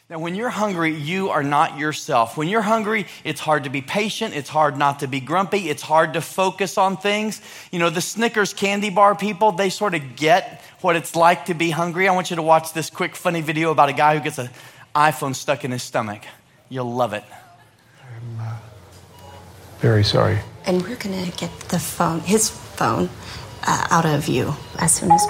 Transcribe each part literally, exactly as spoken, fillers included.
Now, when you're hungry, you are not yourself. When you're hungry, it's hard to be patient. It's hard not to be grumpy. It's hard to focus on things. You know, the Snickers candy bar people, they sort of get what it's like to be hungry. I want you to watch this quick, funny video about a guy who gets an iPhone stuck in his stomach. You'll love it. I'm uh, very sorry. And we're going to get the phone, his phone, uh, out of you as soon as...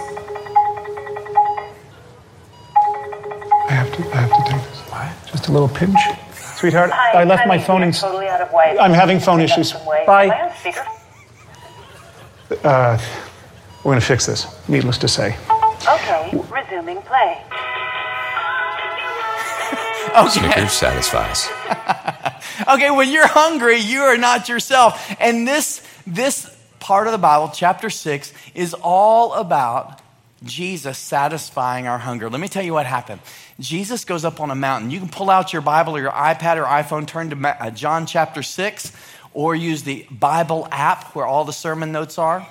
I have to, I have to take this. What? Just a little pinch. Sweetheart, Hi, I left honey, my phone in... totally out of way. I'm having phone issues. Bye. Am I on speaker? Uh, we're going to fix this, needless to say. Okay, resuming play. Okay. Snickers satisfies. Okay, when you're hungry, you are not yourself. And this, this part of the Bible, chapter six, is all about Jesus satisfying our hunger. Let me tell you what happened. Jesus goes up on a mountain. You can pull out your Bible or your iPad or iPhone, turn to John chapter six, or use the Bible app where all the sermon notes are.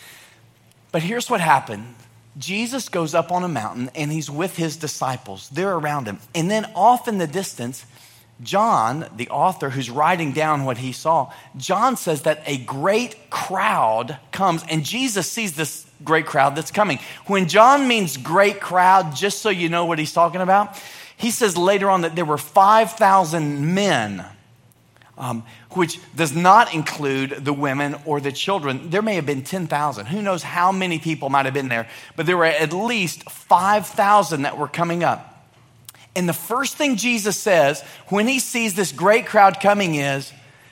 But here's what happened. Jesus goes up on a mountain and he's with his disciples. They're around him. And then off in the distance, John, the author who's writing down what he saw, John says that a great crowd comes, and Jesus sees this great crowd that's coming. When John means great crowd, just so you know what he's talking about, he says later on that there were five thousand men, um, which does not include the women or the children. There may have been ten thousand. Who knows how many people might have been there, but there were at least five thousand that were coming up. And the first thing Jesus says when he sees this great crowd coming is,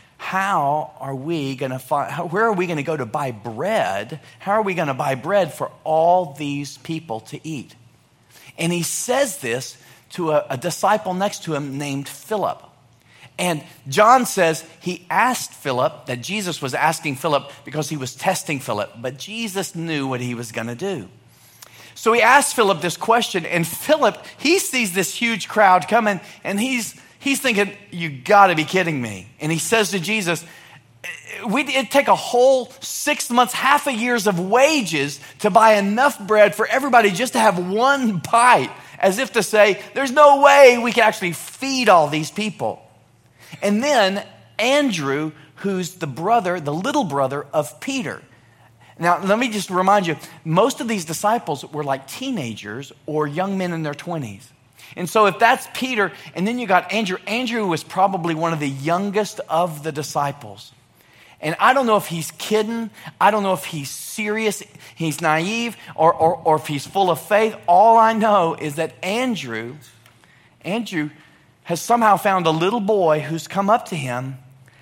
how are we going to find, where are we going to go to buy bread? How are we going to buy bread for all these people to eat? And he says this to a, a disciple next to him named Philip. And John says he asked Philip, that Jesus was asking Philip because he was testing Philip, but Jesus knew what he was going to do. So he asked Philip this question, and Philip, he sees this huge crowd coming, and he's he's thinking, you got to be kidding me. And he says to Jesus, we'd it'd take a whole six months, half a year's of wages to buy enough bread for everybody just to have one bite, as if to say, there's no way we can actually feed all these people. And then Andrew, who's the brother, the little brother of Peter. Now, let me just remind you, most of these disciples were like teenagers or young men in their twenties. And so if that's Peter, and then you got Andrew, Andrew was probably one of the youngest of the disciples. And I don't know if he's kidding. I don't know if he's serious, he's naive, or, or, or if he's full of faith. All I know is that Andrew, Andrew has somehow found a little boy who's come up to him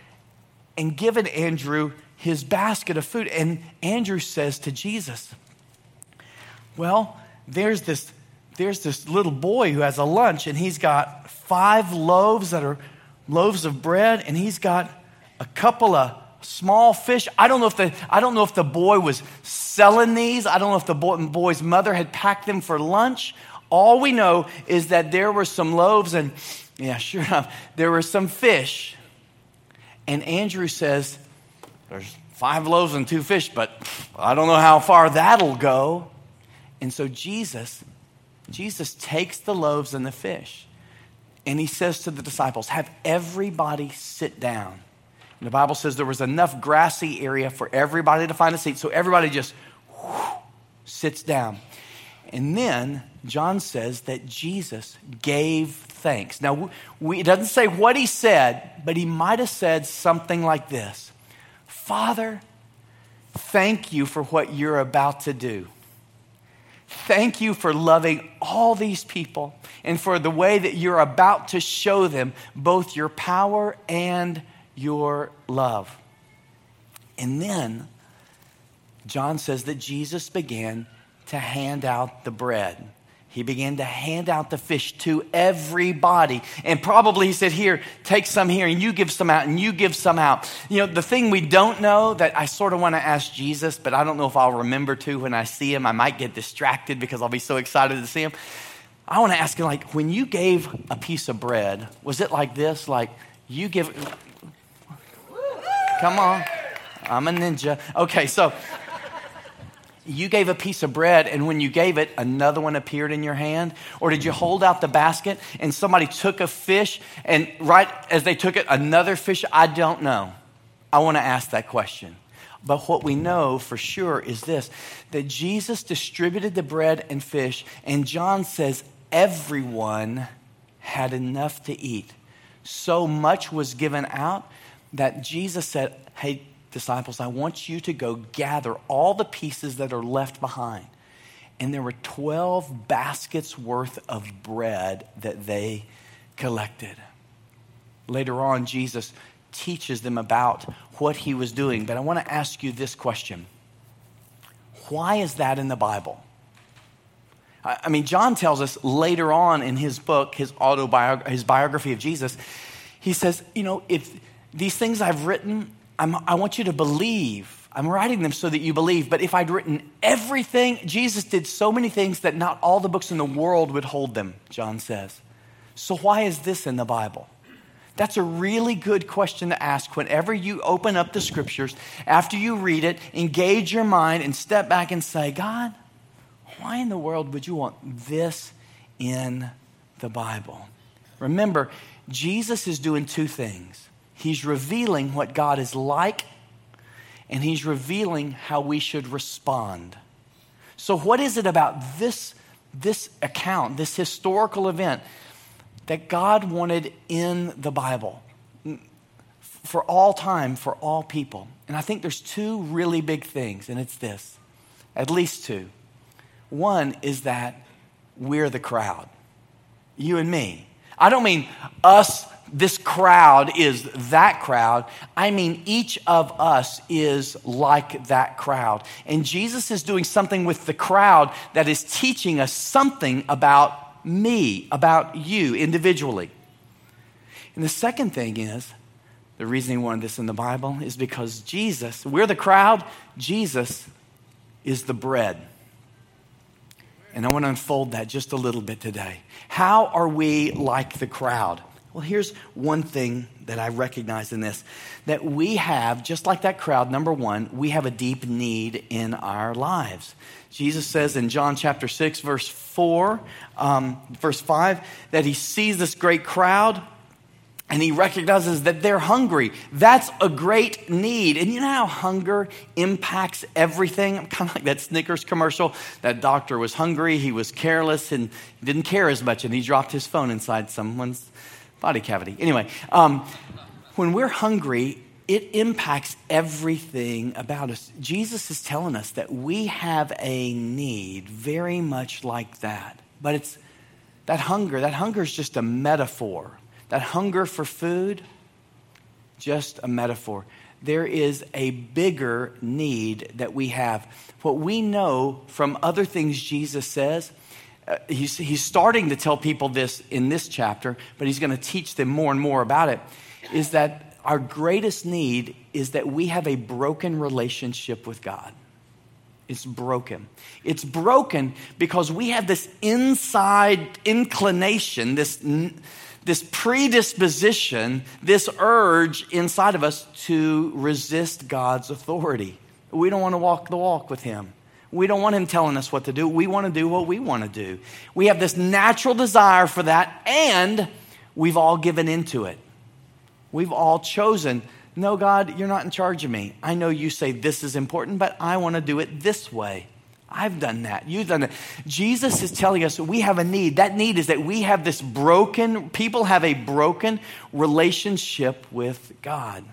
and given Andrew his basket of food. And Andrew says to Jesus, well, there's this, there's this little boy who has a lunch, and he's got five loaves that are loaves of bread, and he's got a couple of small fish. I don't know if the, I don't know if the boy was selling these. I don't know if the boy, boy's mother had packed them for lunch. All we know is that there were some loaves, and yeah, sure enough, there were some fish. And Andrew says, there's five loaves and two fish, but I don't know how far that'll go. And so Jesus, Jesus takes the loaves and the fish, and he says to the disciples, have everybody sit down. And the Bible says there was enough grassy area for everybody to find a seat, so everybody just whoosh, sits down. And then John says that Jesus gave thanks. Now, we, it doesn't say what he said, but he might have said something like this. Father, thank you for what you're about to do. Thank you for loving all these people and for the way that you're about to show them both your power and your love. And then John says that Jesus began to hand out the bread. He began to hand out the fish to everybody. And probably he said, here, take some here, and you give some out, and you give some out. You know, the thing we don't know that I sort of want to ask Jesus, but I don't know if I'll remember to when I see him. I might get distracted because I'll be so excited to see him. I want to ask him, like, when you gave a piece of bread, was it like this? Like, you give... Come on. I'm a ninja. Okay, so... you gave a piece of bread and when you gave it, another one appeared in your hand? Or did you hold out the basket and somebody took a fish and right as they took it, another fish? I don't know. I want to ask that question. But what we know for sure is this, that Jesus distributed the bread and fish, and John says everyone had enough to eat. So much was given out that Jesus said, hey, disciples, I want you to go gather all the pieces that are left behind. And there were twelve baskets worth of bread that they collected. Later on, Jesus teaches them about what he was doing. But I want to ask you this question. Why is that in the Bible? I mean, John tells us later on in his book, his autobiography, his biography of Jesus, he says, you know, if these things I've written, I'm, I want you to believe. I'm writing them so that you believe. But if I'd written everything, Jesus did so many things that not all the books in the world would hold them, John says. So why is this in the Bible? That's a really good question to ask whenever you open up the scriptures. After you read it, engage your mind and step back and say, God, why in the world would you want this in the Bible? Remember, Jesus is doing two things. He's revealing what God is like, and he's revealing how we should respond. So what is it about this, this account, this historical event, that God wanted in the Bible for all time, for all people? And I think there's two really big things, and it's this, at least two. One is that we're the crowd, you and me. I don't mean us, this crowd is that crowd. I mean each of us is like that crowd. And Jesus is doing something with the crowd that is teaching us something about me, about you individually. And the second thing is, the reason he wanted this in the Bible is because Jesus, we're the crowd, Jesus is the bread. And I want to unfold that just a little bit today. How are we like the crowd? Well, here's one thing that I recognize in this, that we have, just like that crowd, number one, we have a deep need in our lives. Jesus says in John chapter six, verse four, um, verse five, that he sees this great crowd and he recognizes that they're hungry. That's a great need. And you know how hunger impacts everything? Kind of like that Snickers commercial. That doctor was hungry, he was careless, and didn't care as much, and he dropped his phone inside someone's body cavity. Anyway, um, when we're hungry, it impacts everything about us. Jesus is telling us that we have a need very much like that. But it's that hunger, that hunger is just a metaphor. That hunger for food, just a metaphor. There is a bigger need that we have. What we know from other things Jesus says, uh, he's, he's starting to tell people this in this chapter, but he's going to teach them more and more about it, is that our greatest need is that we have a broken relationship with God. It's broken. It's broken because we have this inside inclination, this This predisposition, this urge inside of us to resist God's authority. We don't want to walk the walk with him. We don't want him telling us what to do. We want to do what we want to do. We have this natural desire for that, and we've all given into it. We've all chosen, no, God, you're not in charge of me. I know you say this is important, but I want to do it this way. I've done that. You've done that. Jesus is telling us we have a need. That need is that we have this broken, people have a broken relationship with God.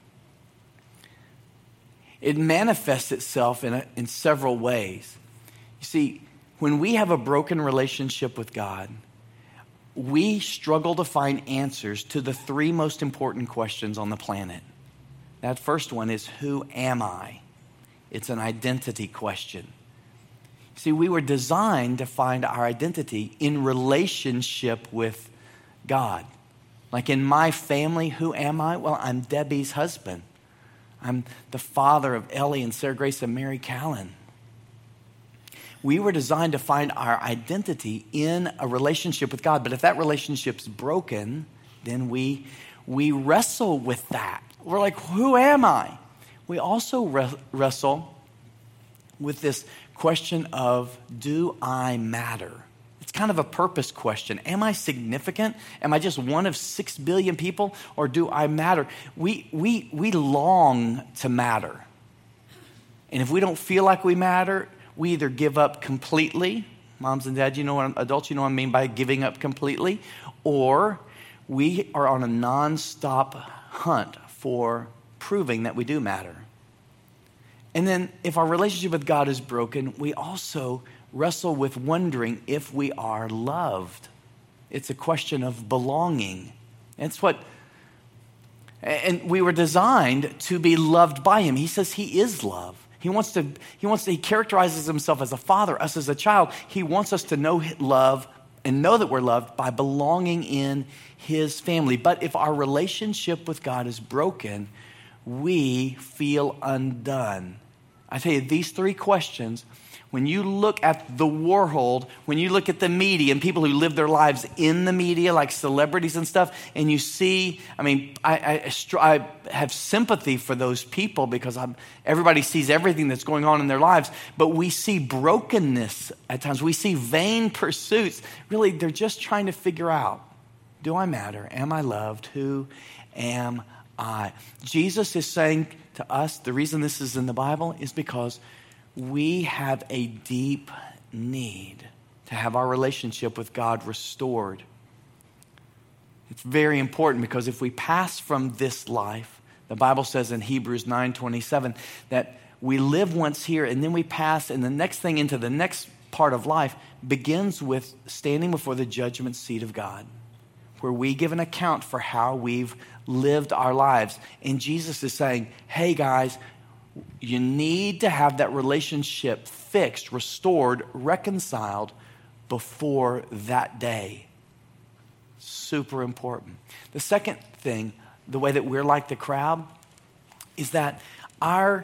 It manifests itself in, a, in several ways. You see, when we have a broken relationship with God, we struggle to find answers to the three most important questions on the planet. That first one is, who am I? It's an identity question. See, we were designed to find our identity in relationship with God. Like in my family, who am I? Well, I'm Debbie's husband. I'm the father of Ellie and Sarah Grace and Mary Callan. We were designed to find our identity in a relationship with God. But if that relationship's broken, then we, we wrestle with that. We're like, who am I? We also re- wrestle with this question of, do I matter? It's kind of a purpose question. Am I significant? Am I just one of six billion people, or do I matter? We, we, we long to matter. And if we don't feel like we matter, we either give up completely. Moms and dads, you know what, adults, you know what I mean by giving up completely. Or we are on a nonstop hunt for proving that we do matter. And then if our relationship with God is broken, we also wrestle with wondering if we are loved. It's a question of belonging. It's what, and we were designed to be loved by him. He says he is love. He wants to, he wants to, he characterizes himself as a father, us as a child. He wants us to know love and know that we're loved by belonging in his family. But if our relationship with God is broken, we feel undone. I tell you, these three questions, when you look at the world, when you look at the media and people who live their lives in the media, like celebrities and stuff, and you see, I mean, I, I, I have sympathy for those people because I'm, everybody sees everything that's going on in their lives, but we see brokenness at times. We see vain pursuits. Really, they're just trying to figure out, do I matter? Am I loved? Who am I? Jesus is saying to us, the reason this is in the Bible is because we have a deep need to have our relationship with God restored. It's very important because if we pass from this life, the Bible says in Hebrews nine twenty-seven that we live once here and then we pass, and the next thing into the next part of life begins with standing before the judgment seat of God, where we give an account for how we've lived our lives. And Jesus is saying, hey guys, you need to have that relationship fixed, restored, reconciled before that day. Super important. The second thing, the way that we're like the crowd, is that our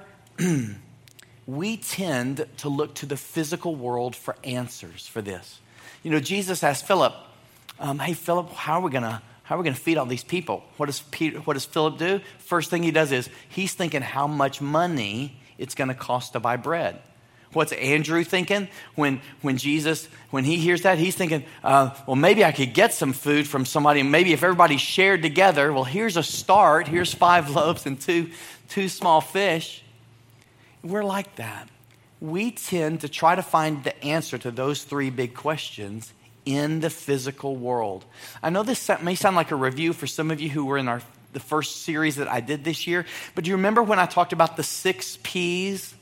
we tend to look to the physical world for answers for this. You know, Jesus asked Philip, um, hey, Philip, how are we going to How are we going to feed all these people? What does Peter, what does Philip do? First thing he does is he's thinking how much money it's going to cost to buy bread. What's Andrew thinking when when Jesus, when he hears that? He's thinking, uh, well, maybe I could get some food from somebody. Maybe if everybody shared together, well, here's a start. Here's five loaves and two, two small fish. We're like that. We tend to try to find the answer to those three big questions in the physical world. I know this may sound like a review for some of you who were in our the first series that I did this year, but do you remember when I talked about the six P's?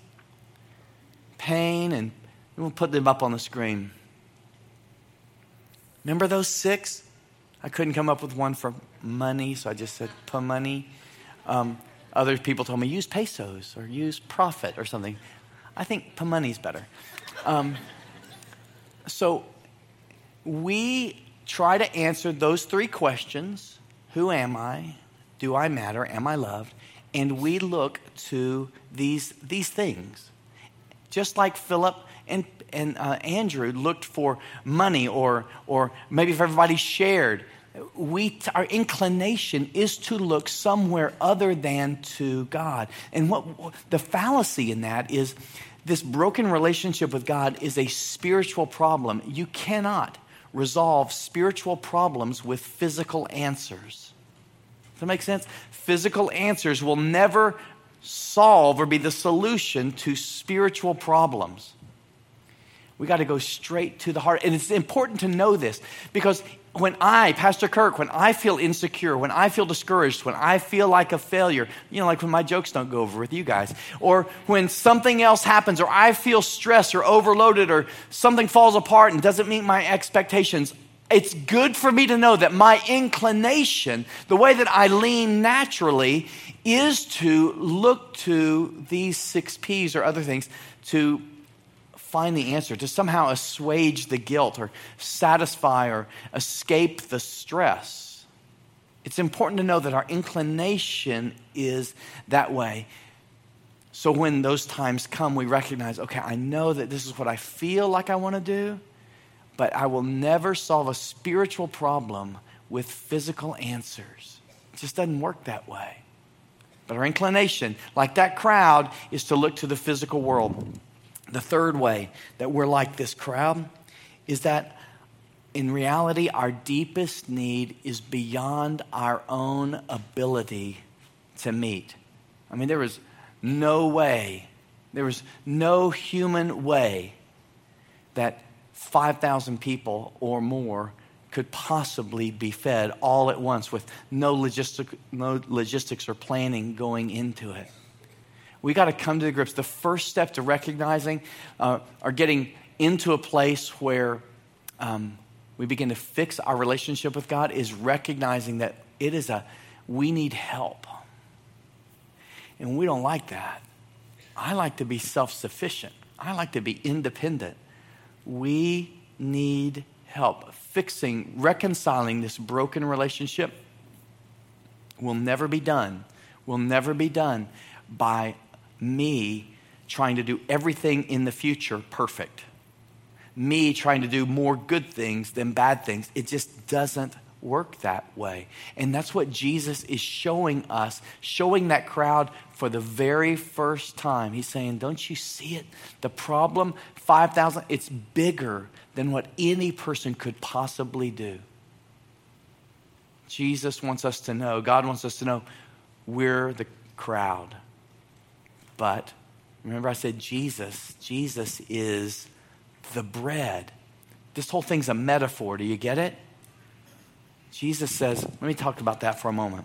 Pain, and we'll put them up on the screen. Remember those six? I couldn't come up with one for money, so I just said pa-money. Um, other people told me use pesos or use profit or something. I think pa-money's better. Um, so we try to answer those three questions. Who am I? Do I matter? Am I loved? And we look to these, these things. Just like Philip and, and uh, Andrew looked for money, or, or maybe if everybody shared, we, our inclination is to look somewhere other than to God. And what the fallacy in that is, this broken relationship with God is a spiritual problem. You cannot resolve spiritual problems with physical answers. Does that make sense? Physical answers will never solve or be the solution to spiritual problems. We got to go straight to the heart. And it's important to know this, because when I, Pastor Kirk, when I feel insecure, when I feel discouraged, when I feel like a failure, you know, like when my jokes don't go over with you guys, or when something else happens, or I feel stressed or overloaded, or something falls apart and doesn't meet my expectations, it's good for me to know that my inclination, the way that I lean naturally, is to look to these six P's or other things to find the answer, to somehow assuage the guilt or satisfy or escape the stress. It's important to know that our inclination is that way. So when those times come, we recognize, okay, I know that this is what I feel like I want to do, but I will never solve a spiritual problem with physical answers. It just doesn't work that way. But our inclination, like that crowd, is to look to the physical world. The third way that we're like this crowd is that in reality, our deepest need is beyond our own ability to meet. I mean, there was no way, there was no human way that five thousand people or more could possibly be fed all at once with no logistic, no logistics or planning going into it. We got to come to the grips. The first step to recognizing uh, or getting into a place where um, we begin to fix our relationship with God is recognizing that it is a, we need help. And we don't like that. I like to be self-sufficient. I like to be independent. We need help. Fixing, reconciling this broken relationship will never be done. Will never be done by me trying to do everything in the future perfect. Me trying to do more good things than bad things. It just doesn't work that way. And that's what Jesus is showing us, showing that crowd for the very first time. He's saying, don't you see it? The problem, five thousand, it's bigger than what any person could possibly do. Jesus wants us to know, God wants us to know, we're the crowd. But remember I said Jesus, Jesus is the bread. This whole thing's a metaphor. Do you get it? Jesus says, let me talk about that for a moment.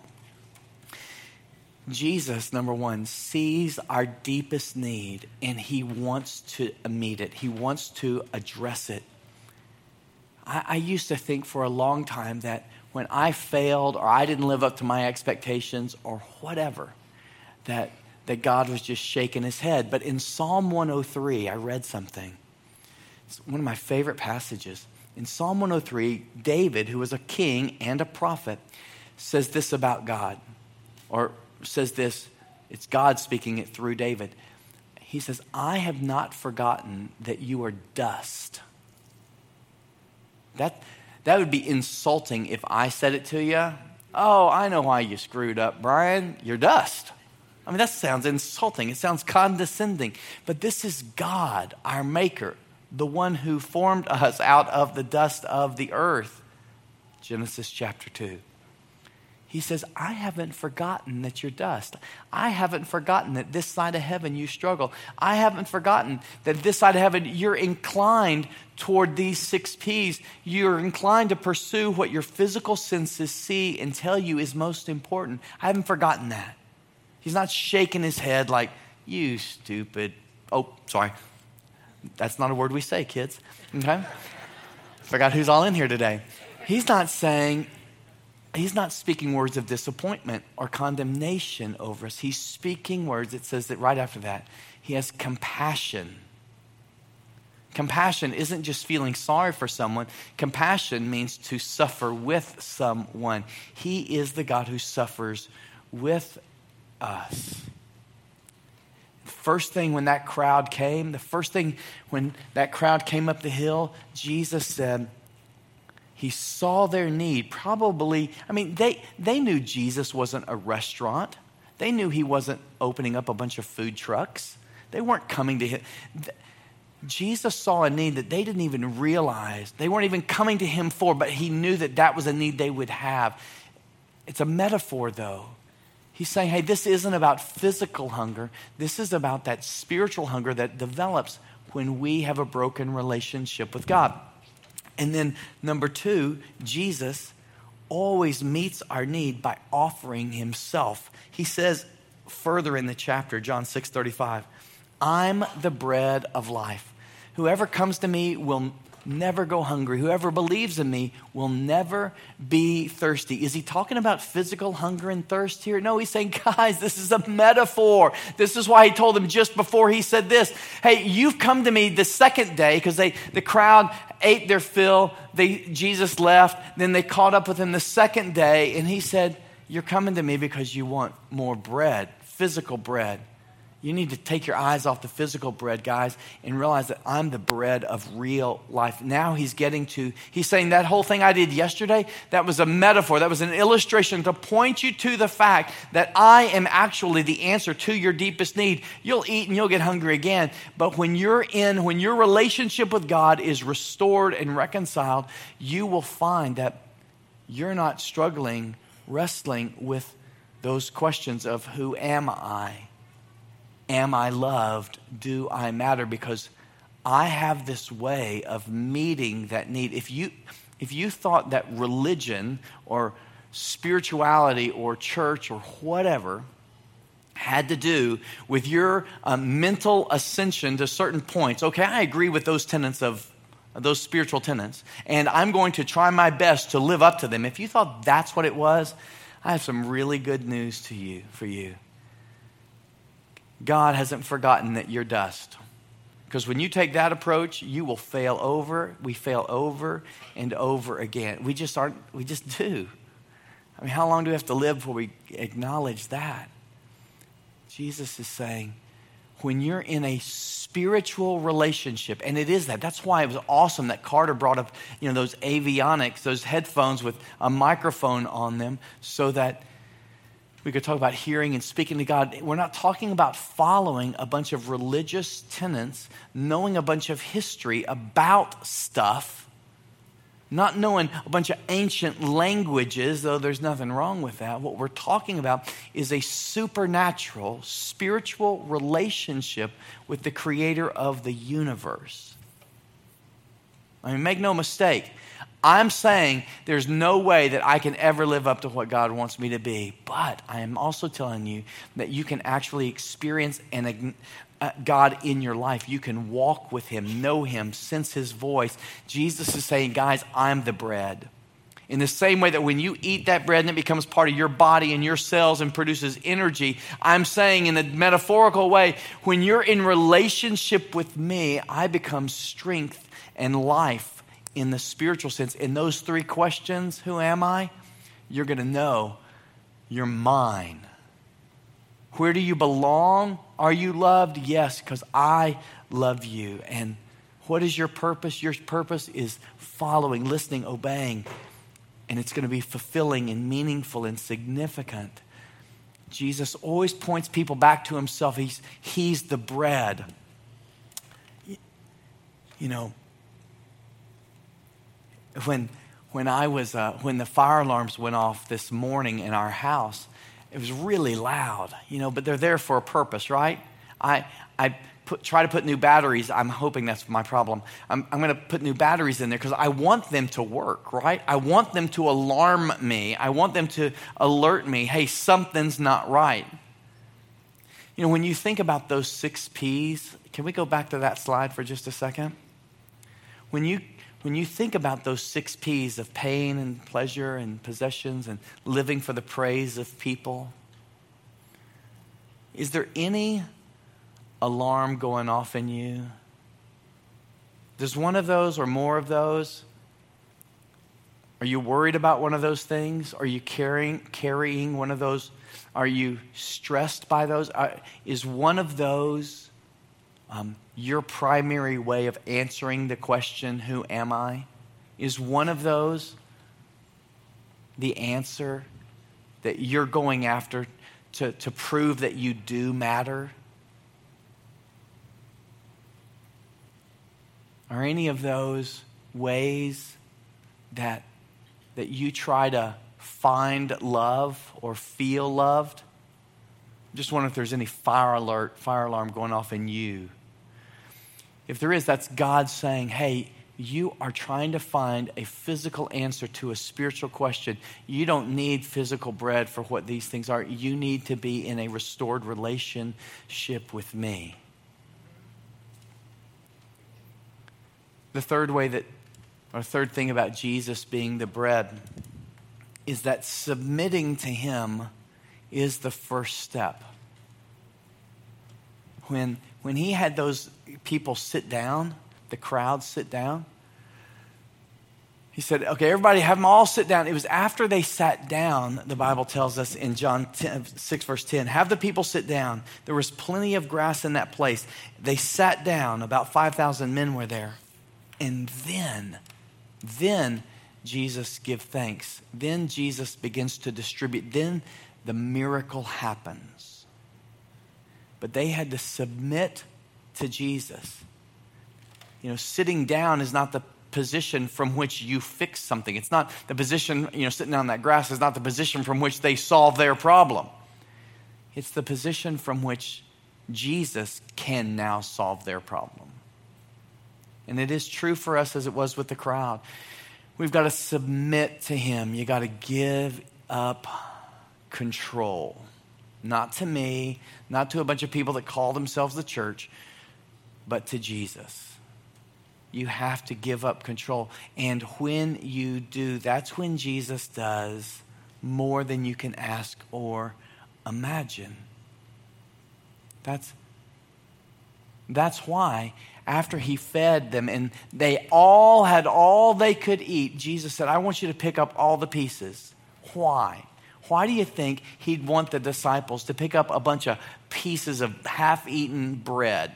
Jesus, number one, sees our deepest need and he wants to meet it. He wants to address it. I, I used to think for a long time that when I failed or I didn't live up to my expectations or whatever, that, that God was just shaking his head. But in Psalm one oh three, I read something. It's one of my favorite passages. In Psalm one oh three, David, who was a king and a prophet, says this about God, or says this, it's God speaking it through David. He says, I have not forgotten that you are dust. That, that would be insulting if I said it to you. Oh, I know why you screwed up, Brian. You're dust. I mean, that sounds insulting. It sounds condescending. But this is God, our maker, the one who formed us out of the dust of the earth. Genesis chapter two. He says, I haven't forgotten that you're dust. I haven't forgotten that this side of heaven you struggle. I haven't forgotten that this side of heaven you're inclined toward these six P's. You're inclined to pursue what your physical senses see and tell you is most important. I haven't forgotten that. He's not shaking his head like, you stupid. Oh, sorry. That's not a word we say, kids. Okay? Forgot who's all in here today. He's not saying, he's not speaking words of disappointment or condemnation over us. He's speaking words, it says that right after that, he has compassion. Compassion isn't just feeling sorry for someone. Compassion means to suffer with someone. He is the God who suffers with us. First thing when that crowd came, the first thing when that crowd came up the hill, Jesus said, he saw their need. Probably, I mean, they, they knew Jesus wasn't a restaurant. They knew he wasn't opening up a bunch of food trucks. They weren't coming to him. Jesus saw a need that they didn't even realize. They weren't even coming to him for, but he knew that that was a need they would have. It's a metaphor, though. He's saying, hey, this isn't about physical hunger. This is about that spiritual hunger that develops when we have a broken relationship with God. And then number two, Jesus always meets our need by offering himself. He says further in the chapter, John six thirty-five, I'm the bread of life. Whoever comes to me will never go hungry. Whoever believes in me will never be thirsty. Is he talking about physical hunger and thirst here? No, he's saying, guys, this is a metaphor. This is why he told them just before he said this. Hey, you've come to me the second day, because they the crowd ate their fill. They Jesus left. Then they caught up with him the second day, and he said, you're coming to me because you want more bread, physical bread. You need to take your eyes off the physical bread, guys, and realize that I'm the bread of real life. Now he's getting to, he's saying that whole thing I did yesterday, that was a metaphor. That was an illustration to point you to the fact that I am actually the answer to your deepest need. You'll eat and you'll get hungry again. But when you're in, when your relationship with God is restored and reconciled, you will find that you're not struggling, wrestling with those questions of who am I? Am I loved? Do I matter? Because I have this way of meeting that need. If you, if you thought that religion or spirituality or church or whatever had to do with your um, mental ascension to certain points, okay, I agree with those tenets of those spiritual tenets, and I'm going to try my best to live up to them. If you thought that's what it was, I have some really good news to you for you. God hasn't forgotten that you're dust. Because when you take that approach, you will fail over. We fail over and over again. We just aren't, we just do. I mean, how long do we have to live before we acknowledge that? Jesus is saying, when you're in a spiritual relationship, and it is that. That's why it was awesome that Carter brought up, you know, those avionics, those headphones with a microphone on them, so that we could talk about hearing and speaking to God. We're not talking about following a bunch of religious tenets, knowing a bunch of history about stuff, not knowing a bunch of ancient languages, though there's nothing wrong with that. What we're talking about is a supernatural, spiritual relationship with the creator of the universe. I mean, make no mistake. I'm saying there's no way that I can ever live up to what God wants me to be. But I am also telling you that you can actually experience and uh, God in your life. You can walk with him, know him, sense his voice. Jesus is saying, guys, I'm the bread. In the same way that when you eat that bread and it becomes part of your body and your cells and produces energy, I'm saying in a metaphorical way, when you're in relationship with me, I become strength and life. In the spiritual sense, in those three questions, who am I? You're going to know you're mine. Where do you belong? Are you loved? Yes, because I love you. And what is your purpose? Your purpose is following, listening, obeying. And it's going to be fulfilling and meaningful and significant. Jesus always points people back to himself. He's, he's the bread. You know, When when I was uh, when the fire alarms went off this morning in our house, it was really loud, you know. But they're there for a purpose, right? I I put, try to put new batteries. I'm hoping that's my problem. I'm I'm going to put new batteries in there because I want them to work, right? I want them to alarm me. I want them to alert me. Hey, something's not right. You know, when you think about those six P's, can we go back to that slide for just a second? When you When you think about those six P's of pain and pleasure and possessions and living for the praise of people, is there any alarm going off in you? Does one of those or more of those? Are you worried about one of those things? Are you carrying carrying one of those? Are you stressed by those? Are, is one of those Um, your primary way of answering the question, who am I? Is one of those the answer that you're going after to, to prove that you do matter? Are any of those ways that, that you try to find love or feel loved? Just wonder if there's any fire alert, fire alarm going off in you. If there is, that's God saying, hey, you are trying to find a physical answer to a spiritual question. You don't need physical bread for what these things are. You need to be in a restored relationship with me. The third way that, or third thing about Jesus being the bread is that submitting to him is the first step. When, when he had those people sit down, the crowd sit down, He said, okay, everybody have them all sit down. It was after they sat down, the Bible tells us in John six, verse ten, have the people sit down. There was plenty of grass in that place. They sat down. About five thousand men were there. And then, then Jesus give thanks. Then Jesus begins to distribute. Then the miracle happens. But they had to submit to Jesus. You know, sitting down is not the position from which you fix something. It's not the position, you know, sitting on that grass is not the position from which they solve their problem. It's the position from which Jesus can now solve their problem. And it is true for us as it was with the crowd. We've got to submit to him. You got to give up control. Not to me, not to a bunch of people that call themselves the church, but to Jesus. You have to give up control. And when you do, that's when Jesus does more than you can ask or imagine. That's, that's why after he fed them and they all had all they could eat, Jesus said, I want you to pick up all the pieces. Why? Why do you think he'd want the disciples to pick up a bunch of pieces of half-eaten bread?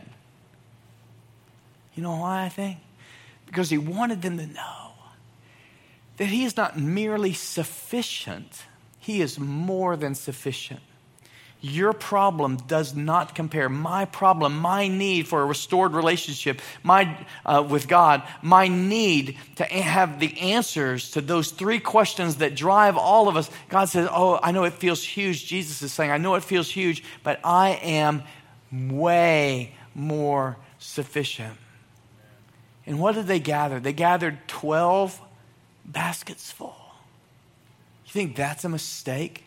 You know why I think? Because he wanted them to know that he is not merely sufficient. He is more than sufficient. Your problem does not compare. My problem, my need for a restored relationship my, uh, with God, my need to have the answers to those three questions that drive all of us. God says, oh, I know it feels huge. Jesus is saying, I know it feels huge, but I am way more sufficient. And what did they gather? They gathered twelve baskets full. You think that's a mistake?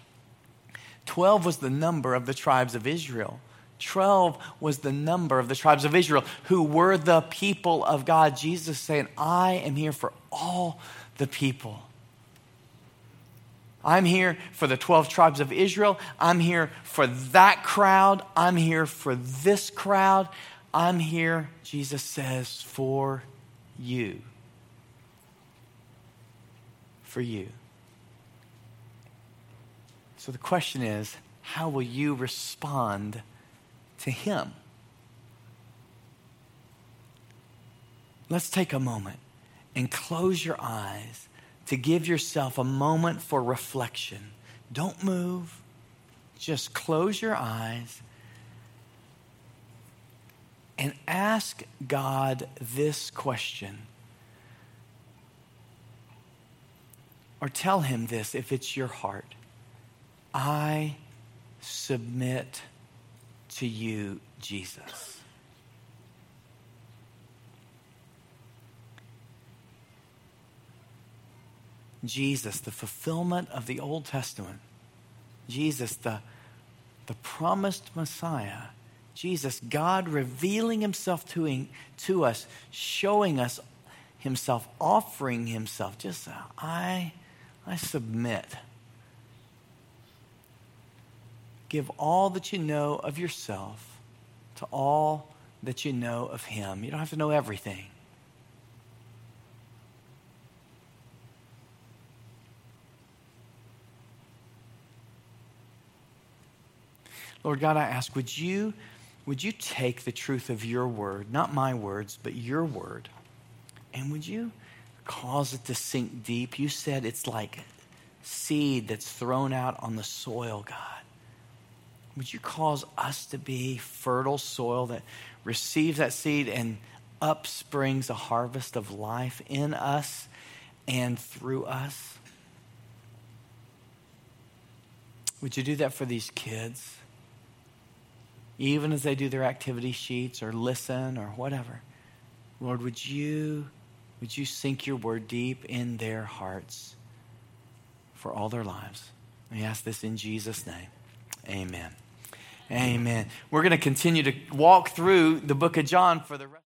twelve was the number of the tribes of Israel. twelve was the number of the tribes of Israel who were the people of God. Jesus saying, I am here for all the people. I'm here for the twelve tribes of Israel. I'm here for that crowd. I'm here for this crowd. I'm here, Jesus says, for you. For you. So the question is, how will you respond to him? Let's take a moment and close your eyes to give yourself a moment for reflection. Don't move. Just close your eyes and ask God this question. Or tell him this if it's your heart. I submit to you, Jesus. Jesus, the fulfillment of the Old Testament. Jesus, the, the promised Messiah. Jesus, God revealing himself to, to us, showing us himself, offering himself. Just, I, I submit. Give all that you know of yourself to all that you know of him. You don't have to know everything. Lord God, I ask, would you, would you take the truth of your word, not my words, but your word, and would you cause it to sink deep? You said it's like seed that's thrown out on the soil, God. Would you cause us to be fertile soil that receives that seed and upsprings a harvest of life in us and through us? Would you do that for these kids? Even as they do their activity sheets or listen or whatever. Lord, would you, would you sink your word deep in their hearts for all their lives? We ask this in Jesus' name. Amen. Amen. We're going to continue to walk through the book of John for the rest.